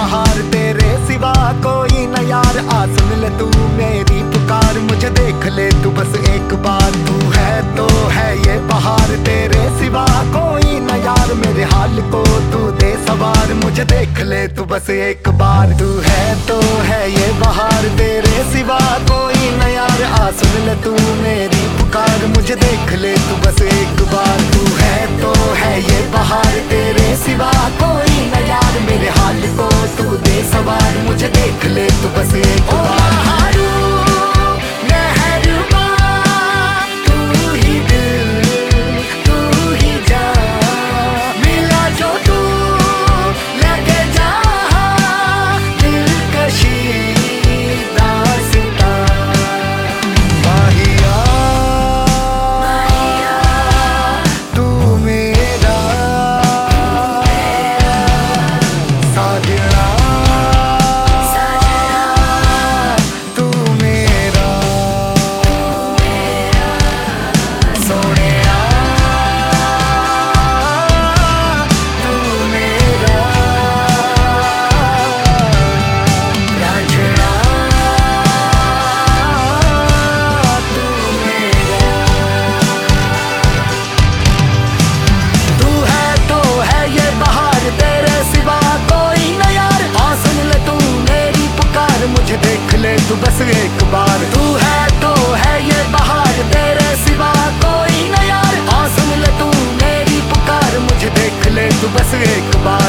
बहार, तेरे सिवा कोई न यार। आ सुन ले तू मेरी पुकार, मुझे देख ले तू बस एक बार। तू है तो है ये बहार, तेरे सिवा कोई न यार। मेरे हाल को तू दे सवार, मुझे देख ले तू बस एक बार। तू है तो है ये बहार, तेरे सिवा कोई न यार। आ सुन ले तू मेरी पुकार, मुझे देख ले तू बस एक बार। तू है तो है ये बहार, तेरे सिवा कोई न यार। मेरे हाल को तू दे सवार, मुझे देख ले तू बस एक बार। तू बस एक बार, तू है तो है ये बहार, तेरे सिवा कोई न यार। आ सुन ले तू मेरी पुकार, मुझे देख ले तू बस एक बार।